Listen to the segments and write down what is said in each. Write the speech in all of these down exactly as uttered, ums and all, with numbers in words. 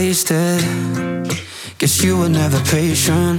wasted. Guess you were never patient.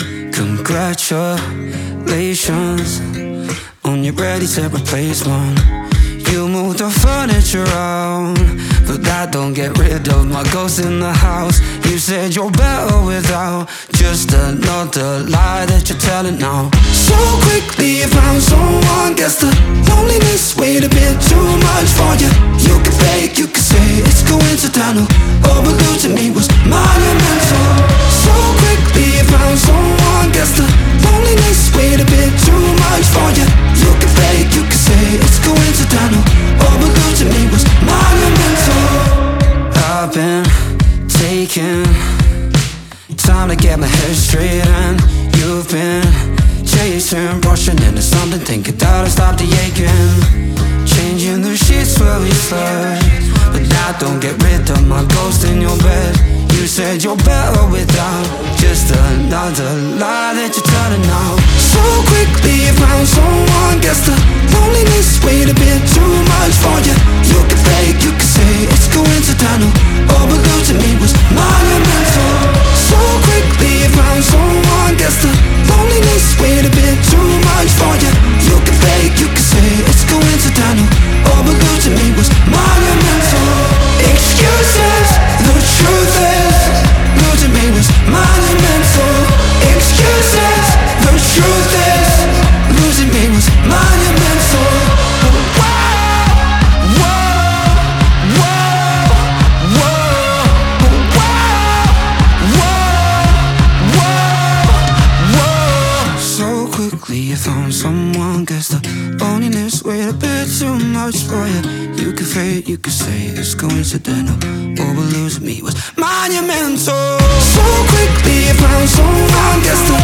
Congratulations on your ready-set replacement. You moved the furniture around, but that don't get rid of my ghost in the house. You said you're better without, just another lie that you're telling now. So quickly you found someone, guess the loneliness weighed a bit too much for you. You could fake, you could say it's coincidental, oh but losing me was monumental. So quickly you found someone, guess the loneliness weighed a bit too much for you. You could fake, you could say it's coincidental, oh but losing me was monumental. I've been taking time to get my head straight, and you've been chasing, rushing into something, thinking that'll stop the aching. Changing the sheets where we slept, but that don't get rid of my ghost in your bed. You said you're better without, just another lie that you're telling now. So quickly you found someone, guess the loneliness weighed a bit too much for you. You could fake, you could say it's coincidental, oh but losing me was monumental. So quickly you found someone, guess the loneliness weighed a bit too much for you. You could fake, you could say it's coincidental, oh but losing me was monumental. Excuses, the truth is losing me was monumental. Excuses, the truth is losing me was monumental. Whoa, whoa, whoa, whoa, whoa, whoa, whoa. So quickly you found someone, guess the loneliness weighed a bit too much for you. You could fake, you could say it's coincidental, oh but losing me was monumental. So quickly you found someone, guess the